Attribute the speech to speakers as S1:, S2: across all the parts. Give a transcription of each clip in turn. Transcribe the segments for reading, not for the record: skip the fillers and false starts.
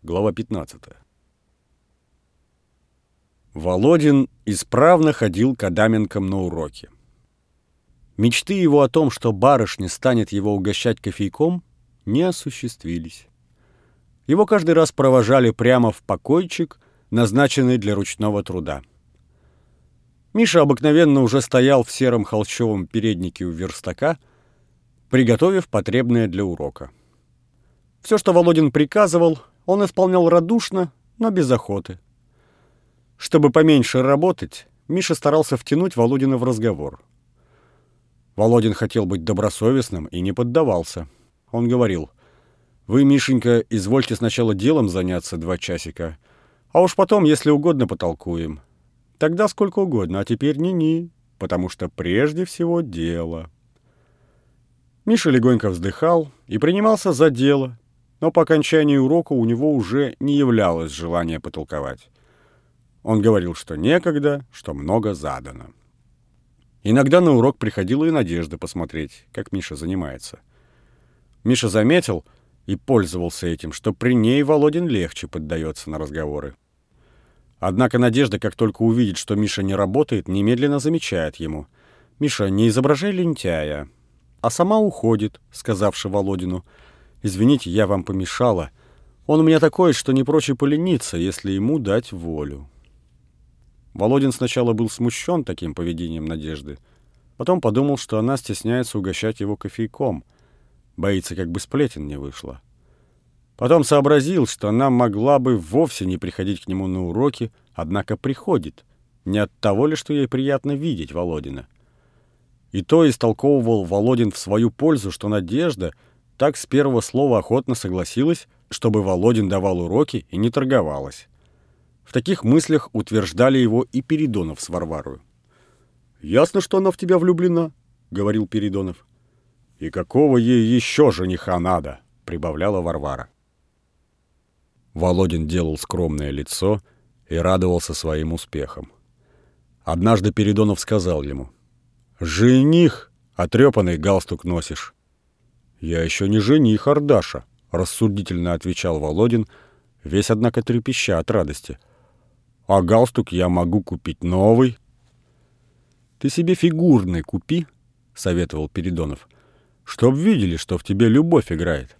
S1: глава 15. Володин исправно ходил к Адаменкам на уроки. Мечты его о том, что барышня станет его угощать кофейком, не осуществились. Его каждый раз провожали прямо в покойчик, назначенный для ручного труда. Миша обыкновенно уже стоял в сером холщовом переднике у верстака, приготовив потребное для урока. Все, что Володин приказывал, он исполнял радушно, но без охоты. Чтобы поменьше работать, Миша старался втянуть Володина в разговор. Володин хотел быть добросовестным и не поддавался. Он говорил: «Вы, Мишенька, извольте сначала делом заняться 2 часика, а уж потом, если угодно, потолкуем. Тогда сколько угодно, а теперь ни-ни, потому что прежде всего дело». Миша легонько вздыхал и принимался за дело, но по окончании урока у него уже не являлось желания потолковать. Он говорил, что некогда, что много задано. Иногда на урок приходила и Надежда посмотреть, как Миша занимается. Миша заметил и пользовался этим, что при ней Володин легче поддается на разговоры. Однако Надежда, как только увидит, что Миша не работает, немедленно замечает ему: «Миша, не изображай лентяя», а сама уходит, сказавши Володину: «Извините, я вам помешала. Он у меня такой, что не прочь полениться, если ему дать волю». Володин сначала был смущен таким поведением Надежды, потом подумал, что она стесняется угощать его кофейком, боится, как бы сплетен не вышло. Потом сообразил, что она могла бы вовсе не приходить к нему на уроки, однако приходит, не от того ли, что ей приятно видеть Володина. И то истолковывал Володин в свою пользу, что Надежда так с первого слова охотно согласилась, чтобы Володин давал уроки и не торговалась. В таких мыслях утверждали его и Перидонов с Варварою. «Ясно, что она в тебя влюблена», — говорил Перидонов. «И какого ей еще жениха надо?» — прибавляла Варвара. Володин делал скромное лицо и радовался своим успехам. Однажды Перидонов сказал ему: «Жених, отрепанный галстук носишь». «Я еще не жених, Ардаша», — рассудительно отвечал Володин, весь, однако, трепеща от радости. «А галстук я могу купить новый». «Ты себе фигурный купи», — советовал Перидонов, «чтоб видели, что в тебе любовь играет».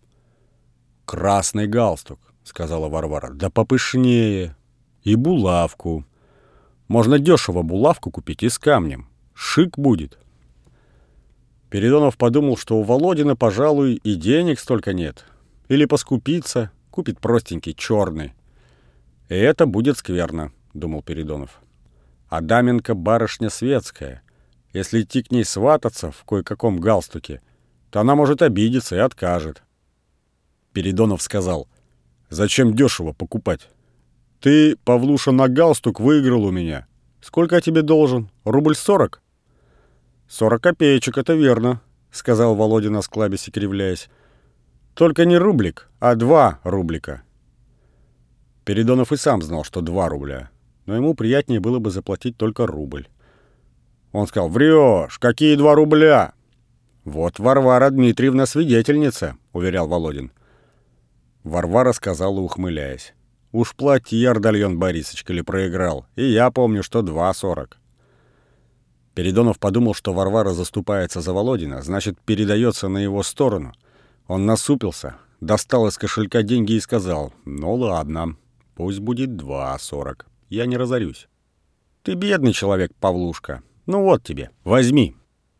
S1: «Красный галстук», — сказала Варвара, — «да попышнее. И булавку. Можно дешево булавку купить и с камнем. Шик будет». Перидонов подумал, что у Володина, пожалуй, и денег столько нет. Или поскупиться, купит простенький черный. «И это будет скверно», — думал Перидонов. «Адаменка барышня светская. Если идти к ней свататься в кое-каком галстуке, то она может обидеться и откажет». Перидонов сказал: «Зачем дешево покупать? Ты, Павлуша, на галстук выиграл у меня. Сколько я тебе должен? 40 рублей?» «40 копеечек, это верно», — сказал Володин, осклабясь и кривляясь. «Только не рублик, а 2 рублика». Перидонов и сам знал, что 2 рубля, но ему приятнее было бы заплатить только рубль. Он сказал: «Врешь! Какие 2 рубля?» «Вот Варвара Дмитриевна свидетельница», — уверял Володин. Варвара сказала, ухмыляясь: «Уж плати, Ардальон Борисович, коли проиграл, и я помню, что 2,40». Перидонов подумал, что Варвара заступается за Володина, значит, передается на его сторону. Он насупился, достал из кошелька деньги и сказал: «Ну ладно, пусть будет 2,40. Я не разорюсь. Ты бедный человек, Павлушка. Ну вот тебе, возьми».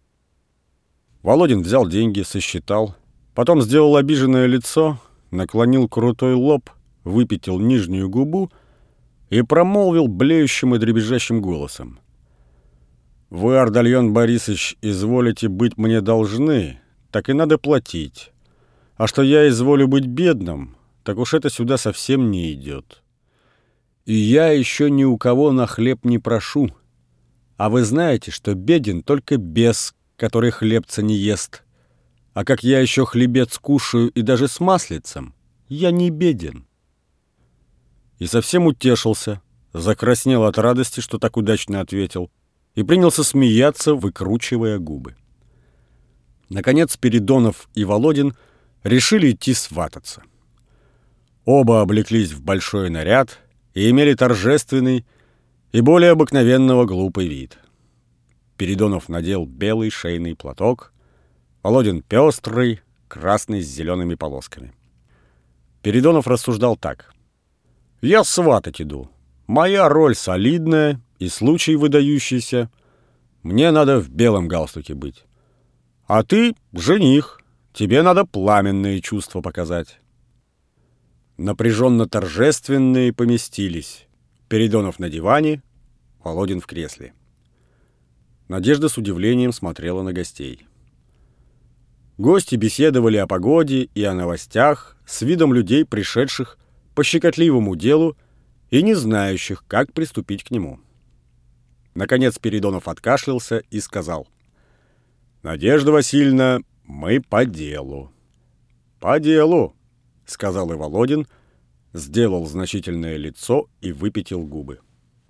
S1: Володин взял деньги, сосчитал, потом сделал обиженное лицо, наклонил крутой лоб, выпятил нижнюю губу и промолвил блеющим и дребезжащим голосом: «Вы, Ардальон Борисович, изволите быть мне должны, так и надо платить. А что я изволю быть бедным, так уж это сюда совсем не идет. И я еще ни у кого на хлеб не прошу. А вы знаете, что беден только бес, который хлебца не ест. А как я еще хлебец кушаю и даже с маслицем, я не беден». И совсем утешился, закраснел от радости, что так удачно ответил, и принялся смеяться, выкручивая губы. Наконец Перидонов и Володин решили идти свататься. Оба облеклись в большой наряд и имели торжественный и более обыкновенного глупый вид. Передонов надел белый шейный платок, Володин пестрый, красный с зелеными полосками. Передонов рассуждал так. «Я сватать иду. Моя роль солидная и случай выдающийся. Мне надо в белом галстуке быть. А ты жених, тебе надо пламенные чувства показать». Напряженно-торжественные поместились. Передонов на диване, Володин в кресле. Надежда с удивлением смотрела на гостей. Гости беседовали о погоде и о новостях с видом людей, пришедших по щекотливому делу и не знающих, как приступить к нему. Наконец Передонов откашлялся и сказал: «Надежда Васильевна, мы по делу». «По делу», — сказал и Володин, сделал значительное лицо и выпятил губы.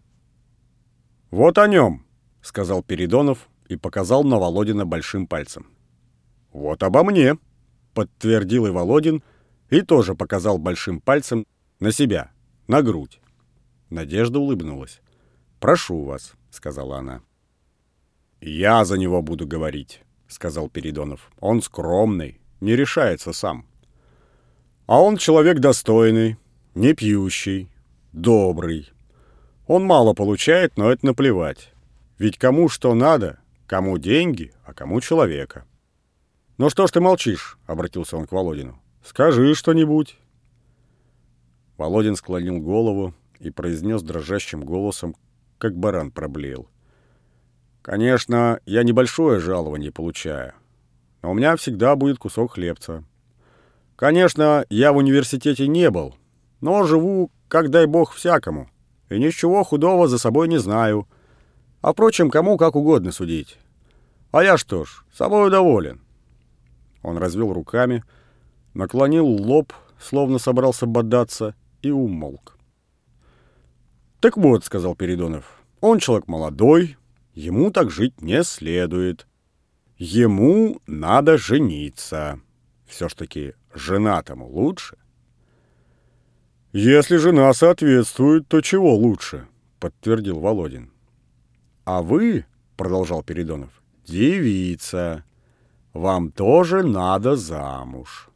S1: «Вот о нем», — сказал Передонов и показал на Володина большим пальцем. «Вот обо мне», — подтвердил и Володин и тоже показал большим пальцем на себя, на грудь. Надежда улыбнулась. «Прошу вас», — сказала она. «Я за него буду говорить», — сказал Передонов. «Он скромный, не решается сам. А он человек достойный, не пьющий, добрый. Он мало получает, но это наплевать. Ведь кому что надо, кому деньги, а кому человека». «Ну что ж ты молчишь?» — обратился он к Володину. «Скажи что-нибудь». Володин склонил голову и произнес дрожащим голосом, как баран проблеял. «Конечно, я небольшое жалование получаю, но у меня всегда будет кусок хлебца. Конечно, я в университете не был, но живу, как дай бог, всякому, и ничего худого за собой не знаю. А впрочем, кому как угодно судить. А я что ж, собою доволен». Он развел руками, наклонил лоб, словно собрался бодаться, и умолк. «Так вот», — сказал Передонов, — «он человек молодой, ему так жить не следует. Ему надо жениться. Все ж таки женатому лучше». «Если жена соответствует, то чего лучше?» — подтвердил Володин. «А вы, — продолжал Передонов, — девица. Вам тоже надо замуж».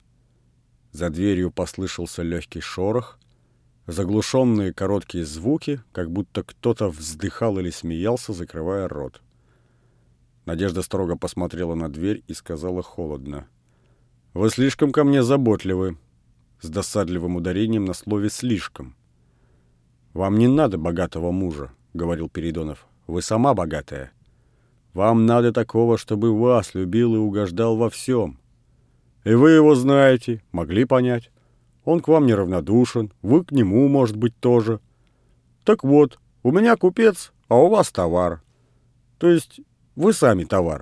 S1: За дверью послышался легкий шорох, заглушенные короткие звуки, как будто кто-то вздыхал или смеялся, закрывая рот. Надежда строго посмотрела на дверь и сказала холодно: «Вы слишком ко мне заботливы», с досадливым ударением на слове «слишком». «Вам не надо богатого мужа», — говорил Передонов. «Вы сама богатая. Вам надо такого, чтобы вас любил и угождал во всем. И вы его знаете, могли понять. Он к вам неравнодушен, вы к нему, может быть, тоже. Так вот, у меня купец, а у вас товар. То есть вы сами товар».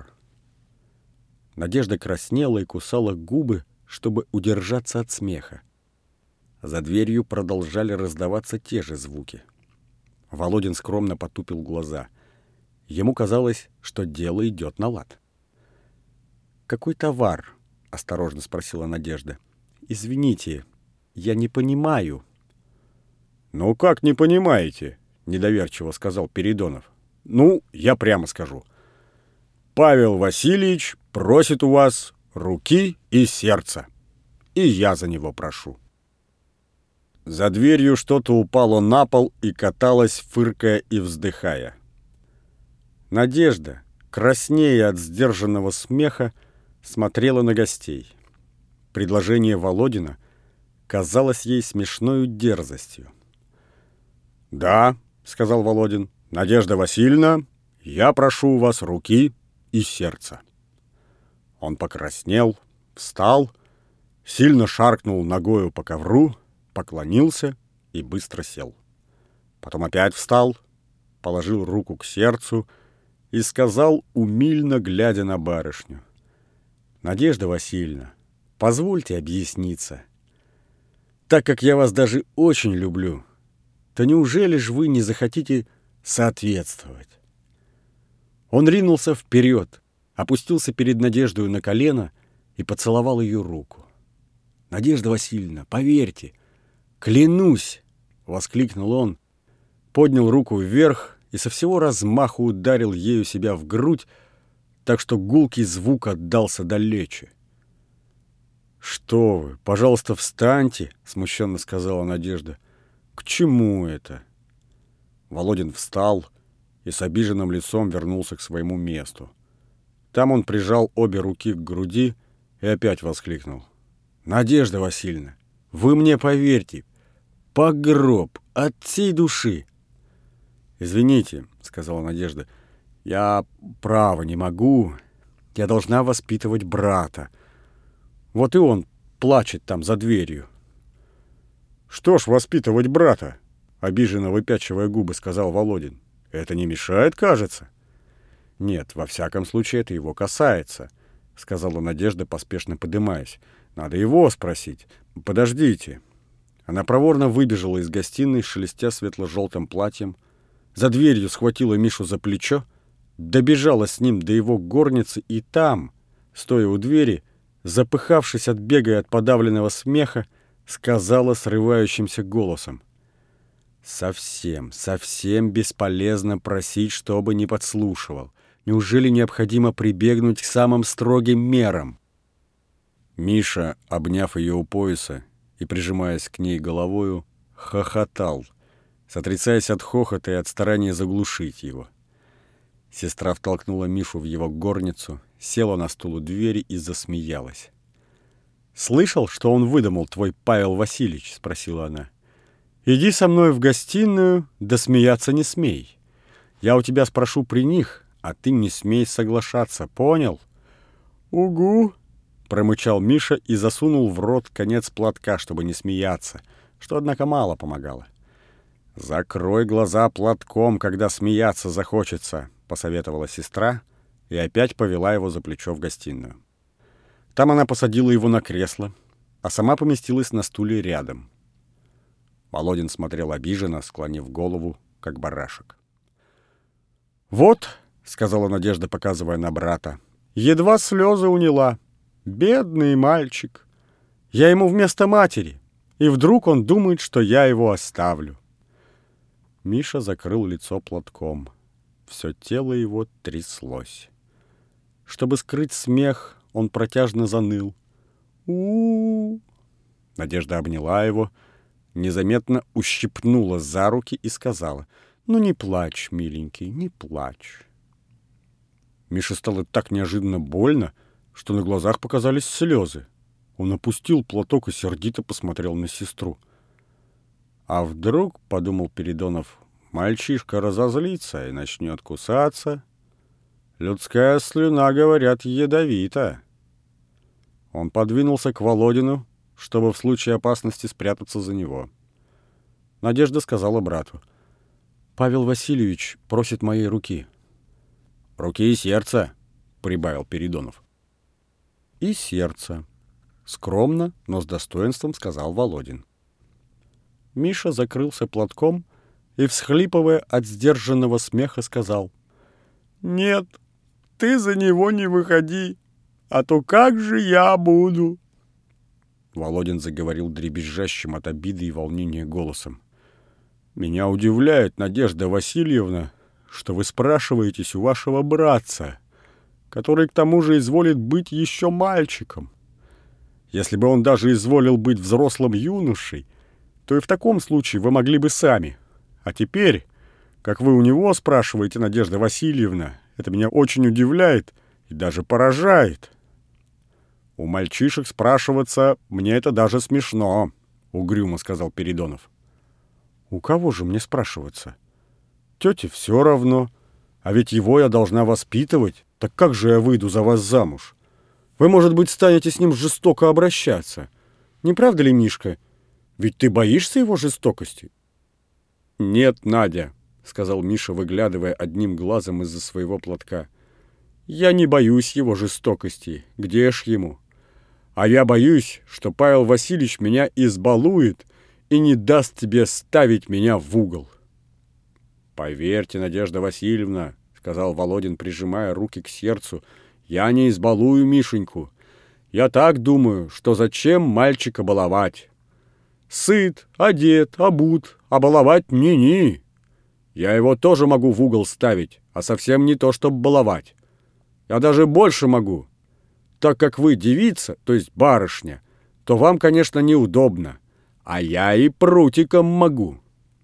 S1: Надежда краснела и кусала губы, чтобы удержаться от смеха. За дверью продолжали раздаваться те же звуки. Володин скромно потупил глаза. Ему казалось, что дело идет на лад. «Какой товар?» — осторожно спросила Надежда. «Извините, я не понимаю». «Ну как не понимаете?» — недоверчиво сказал Передонов. «Ну, я прямо скажу. Павел Васильевич просит у вас руки и сердца. И я за него прошу». За дверью что-то упало на пол и каталось, фыркая и вздыхая. Надежда, краснея от сдержанного смеха, смотрела на гостей. Предложение Володина казалось ей смешною дерзостью. «Да, — сказал Володин, — Надежда Васильевна, я прошу у вас руки и сердца». Он покраснел, встал, сильно шаркнул ногою по ковру, поклонился и быстро сел. Потом опять встал, положил руку к сердцу и сказал, умильно глядя на барышню: «Надежда Васильевна, позвольте объясниться. Так как я вас даже очень люблю, то неужели ж вы не захотите соответствовать?» Он ринулся вперед, опустился перед Надеждой на колено и поцеловал ее руку. «Надежда Васильевна, поверьте, «Клянусь!» — воскликнул он, поднял руку вверх и со всего размаху ударил ею себя в грудь, так что гулкий звук отдался далече. «Что вы, пожалуйста, встаньте!» — смущенно сказала Надежда. «К чему это?» Володин встал и с обиженным лицом вернулся к своему месту. Там он прижал обе руки к груди и опять воскликнул. «Надежда Васильевна, вы мне поверьте, по гроб, от всей души!» «Извините», — сказала Надежда, — «я, право, не могу. Я должна воспитывать брата. Вот и он плачет там за дверью». «Что ж воспитывать брата?» — обиженно выпячивая губы, сказал Володин. «Это не мешает, кажется». «Нет, во всяком случае, это его касается», — сказала Надежда, поспешно подымаясь. «Надо его спросить. Подождите». Она проворно выбежала из гостиной, шелестя светло-желтым платьем, за дверью схватила Мишу за плечо, добежала с ним до его горницы и там, стоя у двери, запыхавшись от бега и от подавленного смеха, сказала срывающимся голосом: «Совсем, совсем бесполезно просить, чтобы не подслушивал. Неужели необходимо прибегнуть к самым строгим мерам?» Миша, обняв ее у пояса и прижимаясь к ней головою, хохотал, сотрясаясь от хохота и от старания заглушить его. Сестра втолкнула Мишу в его горницу, села на стул у двери и засмеялась. «Слышал, что он выдумал, твой Павел Васильевич?» — спросила она. «Иди со мной в гостиную, да смеяться не смей. Я у тебя спрошу при них, а ты не смей соглашаться, понял?» «Угу», — промычал Миша и засунул в рот конец платка, чтобы не смеяться, что, однако, мало помогало. «Закрой глаза платком, когда смеяться захочется», — посоветовала сестра и опять повела его за плечо в гостиную. Там она посадила его на кресло, а сама поместилась на стуле рядом. Володин смотрел обиженно, склонив голову, как барашек. «Вот», — сказала Надежда, показывая на брата, — «едва слезы уняла. Бедный мальчик. Я ему вместо матери, и вдруг он думает, что я его оставлю». Миша закрыл лицо платком. Все тело его тряслось. Чтобы скрыть смех, он протяжно заныл. У-у-у. Надежда обняла его, незаметно ущипнула за руки и сказала: «Ну не плачь, миленький, не плачь». Мише стало так неожиданно больно, что на глазах показались слезы. Он опустил платок и сердито посмотрел на сестру. «А вдруг, — подумал Передонов, — мальчишка разозлится и начнет кусаться? Людская слюна, говорят, ядовита». Он подвинулся к Володину, чтобы в случае опасности спрятаться за него. Надежда сказала брату: «Павел Васильевич просит моей руки». «Руки и сердца», — прибавил Передонов. «И сердце», — скромно, но с достоинством сказал Володин. Миша закрылся платком и, всхлипывая от сдержанного смеха, сказал: «Нет, ты за него не выходи, а то как же я буду?» Володин заговорил дребезжащим от обиды и волнения голосом: «Меня удивляет, Надежда Васильевна, что вы спрашиваетесь у вашего братца, который к тому же изволит быть еще мальчиком. Если бы он даже изволил быть взрослым юношей, то и в таком случае вы могли бы сами. А теперь, как вы у него спрашиваете, Надежда Васильевна, это меня очень удивляет и даже поражает. У мальчишек спрашиваться мне это даже смешно», — угрюмо сказал Передонов. «У кого же мне спрашиваться? Тете все равно, а ведь его я должна воспитывать. Так как же я выйду за вас замуж? Вы, может быть, станете с ним жестоко обращаться. Не правда ли, Мишка? Ведь ты боишься его жестокости?» «Нет, Надя», — сказал Миша, выглядывая одним глазом из-за своего платка. «Я не боюсь его жестокости. Где ж ему? А я боюсь, что Павел Васильевич меня избалует и не даст тебе ставить меня в угол». «Поверьте, Надежда Васильевна», — сказал Володин, прижимая руки к сердцу, — «я не избалую Мишеньку. Я так думаю, что зачем мальчика баловать? Сыт, одет, обут, а баловать ни-ни. Я его тоже могу в угол ставить, а совсем не то, чтобы баловать. Я даже больше могу. Так как вы девица, то есть барышня, то вам, конечно, неудобно. А я и прутиком могу».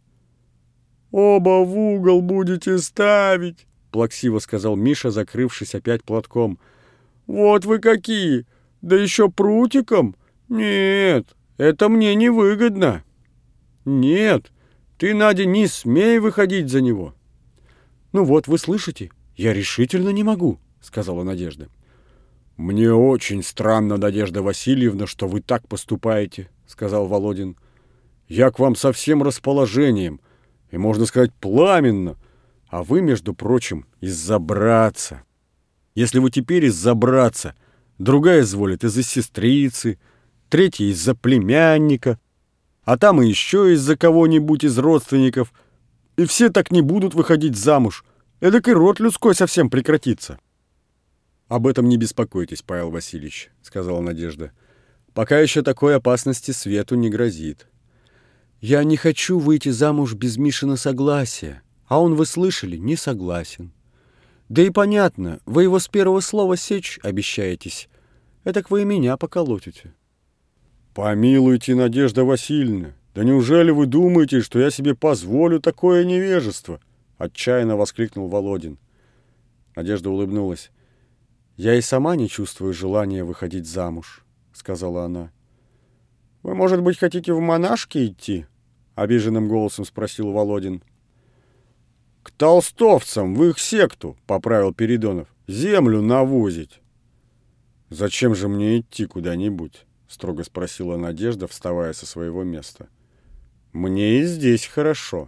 S1: «Оба в угол будете ставить», — плаксиво сказал Миша, закрывшись опять платком. «Вот вы какие! Да еще прутиком? Нет, это мне невыгодно. Нет, ты, Надя, не смей выходить за него». «Ну вот, вы слышите, я решительно не могу», — сказала Надежда. «Мне очень странно, Надежда Васильевна, что вы так поступаете», — сказал Володин. «Я к вам со всем расположением, и, можно сказать, пламенно, а вы, между прочим, из-за братца. Если вы теперь из-за братца, другая изволит из-за сестрицы, третья из-за племянника, а там и еще из-за кого-нибудь из родственников, и все так не будут выходить замуж, эдак и род людской совсем прекратится». «Об этом не беспокойтесь, Павел Васильевич», — сказала Надежда. «Пока еще такой опасности свету не грозит». «Я не хочу выйти замуж без Мишина согласия, а он, вы слышали, не согласен. Да и понятно, вы его с первого слова сечь обещаетесь. Этак вы и меня поколотите». «Помилуйте, Надежда Васильевна, да неужели вы думаете, что я себе позволю такое невежество?» — отчаянно воскликнул Володин. Надежда улыбнулась. «Я и сама не чувствую желания выходить замуж», — сказала она. «Вы, может быть, хотите в монашки идти?» — обиженным голосом спросил Володин. «К толстовцам, в их секту», — поправил Передонов. «Землю навозить». «Зачем же мне идти куда-нибудь?» — строго спросила Надежда, вставая со своего места. «Мне и здесь хорошо».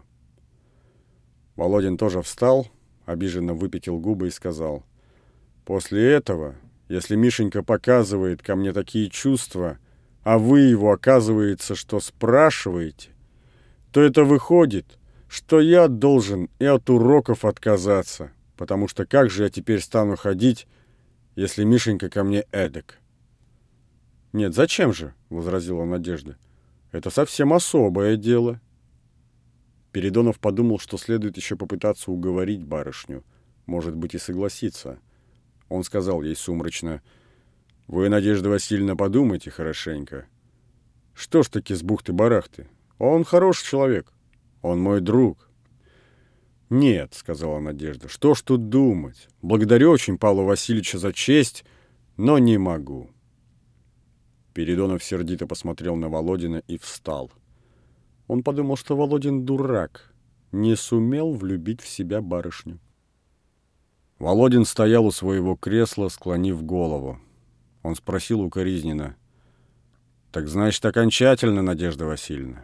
S1: Володин тоже встал, обиженно выпятил губы и сказал: «После этого, если Мишенька показывает ко мне такие чувства, а вы его, оказывается, что спрашиваете, то это выходит, что я должен и от уроков отказаться, потому что как же я теперь стану ходить, если Мишенька ко мне эдак?» «Нет, зачем же?» — возразила Надежда. «Это совсем особое дело». Передонов подумал, что следует еще попытаться уговорить барышню, может быть, и согласиться. Он сказал ей сумрачно: «Вы, Надежда Васильевна, подумайте хорошенько. Что ж таки с бухты-барахты? Он хороший человек. Он мой друг». «Нет», — сказала Надежда, — «что ж тут думать? Благодарю очень Павла Васильевича за честь, но не могу». Передонов сердито посмотрел на Володина и встал. Он подумал, что Володин дурак, не сумел влюбить в себя барышню. Володин стоял у своего кресла, склонив голову. Он спросил укоризненно: «Так значит, окончательно, Надежда Васильевна?»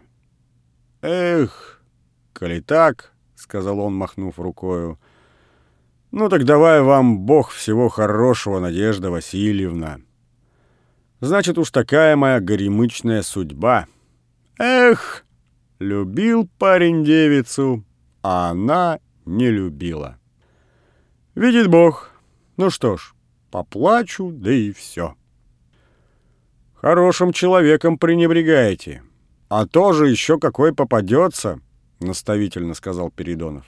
S1: «Эх, коли так, — сказал он, махнув рукою, — ну так давай вам Бог всего хорошего, Надежда Васильевна. Значит, уж такая моя горемычная судьба. Эх, любил парень девицу, а она не любила. Видит Бог. Ну что ж, поплачу, да и все». «Хорошим человеком пренебрегаете, а тоже еще какой попадется», — наставительно сказал Передонов.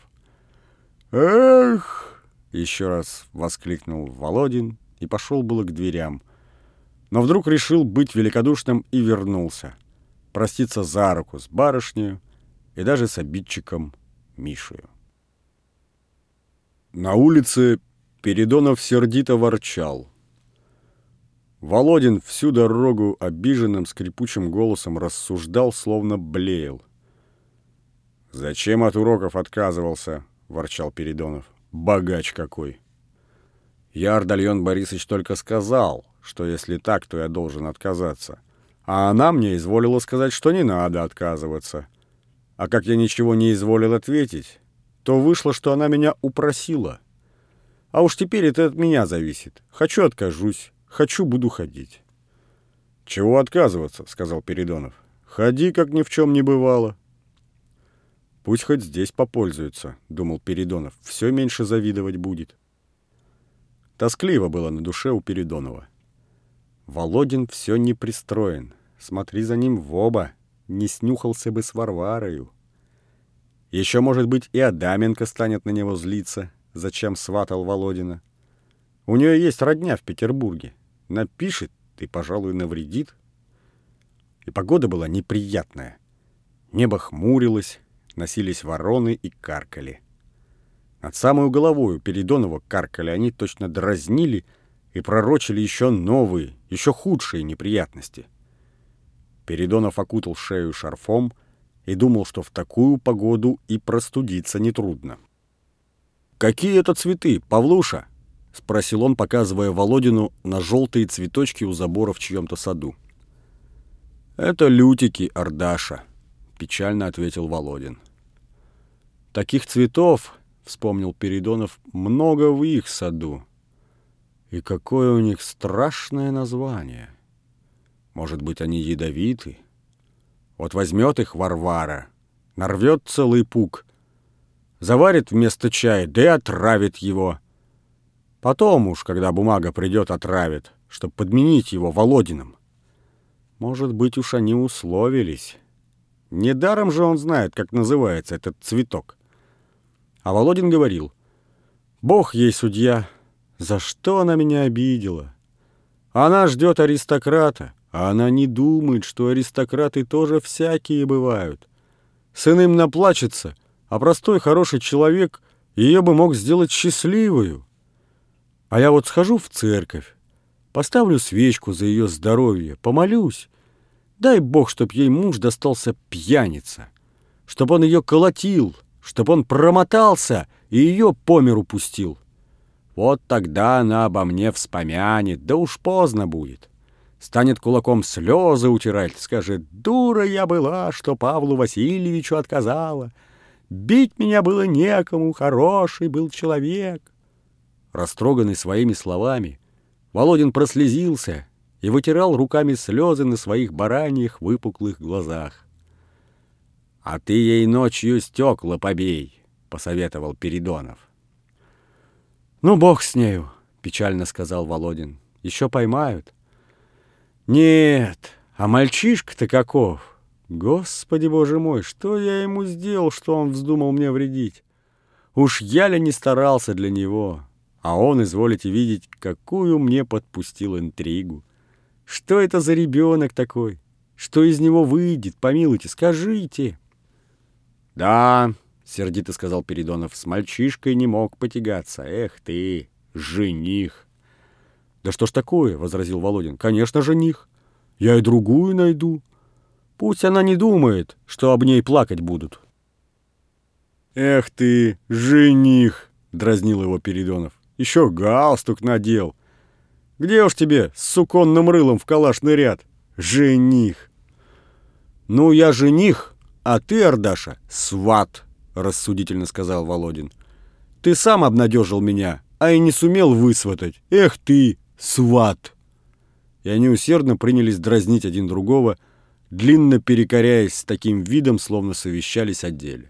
S1: «Эх!» — еще раз воскликнул Володин и пошел было к дверям. Но вдруг решил быть великодушным и вернулся, проститься за руку с барышнею и даже с обидчиком Мишею. На улице Передонов сердито ворчал. Володин всю дорогу обиженным скрипучим голосом рассуждал, словно блеял. «Зачем от уроков отказывался?» — ворчал Передонов. «Богач какой!» «Я, Ардальон Борисович, только сказал, что если так, то я должен отказаться. А она мне изволила сказать, что не надо отказываться. А как я ничего не изволил ответить, то вышло, что она меня упросила. А уж теперь это от меня зависит. Хочу — откажусь, хочу — буду ходить». «Чего отказываться?» — сказал Передонов. «Ходи, как ни в чем не бывало». «Пусть хоть здесь попользуется», — думал Передонов. «Все меньше завидовать будет». Тоскливо было на душе у Передонова. Володин все не пристроен. Смотри за ним в оба, не снюхался бы с Варварою. Еще, может быть, и Адаменко станет на него злиться, зачем сватал Володина. У нее есть родня в Петербурге. Напишет и, пожалуй, навредит. И погода была неприятная. Небо хмурилось, носились вороны и каркали. Над самую головою Передонова каркали они, точно дразнили и пророчили еще новые, еще худшие неприятности. Передонов окутал шею шарфом и думал, что в такую погоду и простудиться нетрудно. «Какие это цветы, Павлуша?» — спросил он, показывая Володину на желтые цветочки у забора в чьем-то саду. «Это лютики, Ардаша», — печально ответил Володин. «Таких цветов, — вспомнил Передонов, — много в их саду. И какое у них страшное название! Может быть, они ядовиты? Вот возьмет их Варвара, нарвет целый пук, заварит вместо чая, да и отравит его. Потом уж, когда бумага придет, отравит, чтобы подменить его Володиным. Может быть, уж они условились. Недаром же он знает, как называется этот цветок. А Володин говорил: «Бог ей судья, за что она меня обидела? Она ждет аристократа, а она не думает, что аристократы тоже всякие бывают. С иным наплачется, а простой хороший человек ее бы мог сделать счастливою. А я вот схожу в церковь, поставлю свечку за ее здоровье, помолюсь. Дай Бог, чтоб ей муж достался пьяница, чтоб он ее колотил, чтоб он промотался и ее по миру пустил. Вот тогда она обо мне вспомянет, да уж поздно будет. Станет кулаком слезы утирать, скажет: дура я была, что Павлу Васильевичу отказала. Бить меня было некому, хороший был человек». Растроганный своими словами, Володин прослезился и вытирал руками слезы на своих бараньих выпуклых глазах. «А ты ей ночью стекла побей», — посоветовал Передонов. «Ну, бог с нею», — печально сказал Володин. «Еще поймают». «Нет, а мальчишка-то каков! Господи, боже мой, что я ему сделал, что он вздумал мне вредить? Уж я ли не старался для него, а он, изволите видеть, какую мне подпустил интригу. Что это за ребенок такой? Что из него выйдет, помилуйте, скажите». «Да», — сердито сказал Передонов, — «с мальчишкой не мог потягаться. Эх ты, жених!» «Да что ж такое?» — возразил Володин. «Конечно, жених. Я и другую найду. Пусть она не думает, что об ней плакать будут». «Эх ты, жених!» — дразнил его Передонов. «Еще галстук надел. Где уж тебе с суконным рылом в калашный ряд? Жених!» «Ну, я жених, а ты, Ардаша, сват», — рассудительно сказал Володин. «Ты сам обнадежил меня, а и не сумел высватать. Эх ты, сват!» И они усердно принялись дразнить один другого, длинно перекоряясь с таким видом, словно совещались о деле.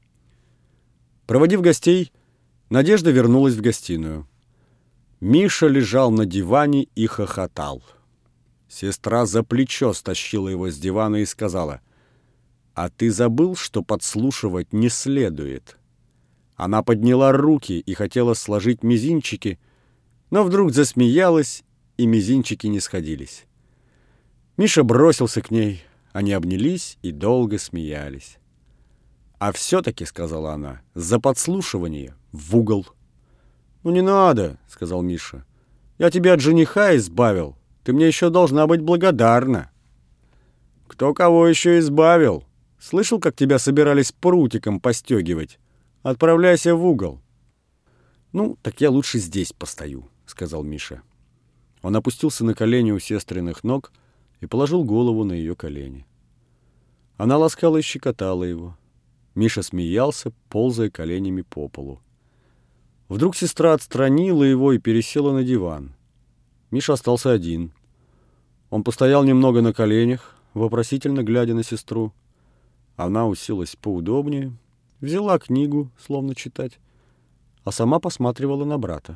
S1: Проводив гостей, Надежда вернулась в гостиную. Миша лежал на диване и хохотал. Сестра за плечо стащила его с дивана и сказала: «А ты забыл, что подслушивать не следует?» Она подняла руки и хотела сложить мизинчики, но вдруг засмеялась, и мизинчики не сходились. Миша бросился к ней, они обнялись и долго смеялись. «А все-таки, — сказала она, — за подслушивание в угол». «Ну не надо, — сказал Миша, — я тебя от жениха избавил, ты мне еще должна быть благодарна». «Кто кого еще избавил? Слышал, как тебя собирались прутиком постегивать? Отправляйся в угол». «Ну, так я лучше здесь постою», — сказал Миша. Он опустился на колени у сестриных ног и положил голову на ее колени. Она ласкала и щекотала его. Миша смеялся, ползая коленями по полу. Вдруг сестра отстранила его и пересела на диван. Миша остался один. Он постоял немного на коленях, вопросительно глядя на сестру. Она уселась поудобнее, взяла книгу, словно читать, а сама посматривала на брата.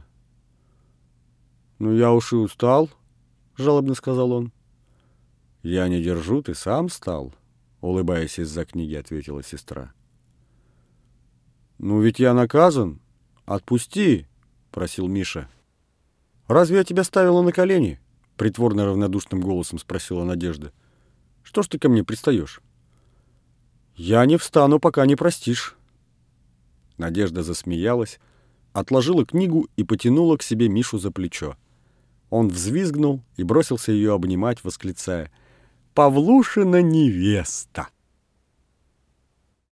S1: «Ну, я уж и устал», — жалобно сказал он. «Я не держу, ты сам стал», — улыбаясь из-за книги, ответила сестра. «Ну ведь я наказан. Отпусти», — просил Миша. «Разве я тебя ставила на колени?» — притворно равнодушным голосом спросила Надежда. «Что ж ты ко мне пристаешь?» «Я не встану, пока не простишь». Надежда засмеялась, отложила книгу и потянула к себе Мишу за плечо. Он взвизгнул и бросился ее обнимать, восклицая: «Павлушина невеста!»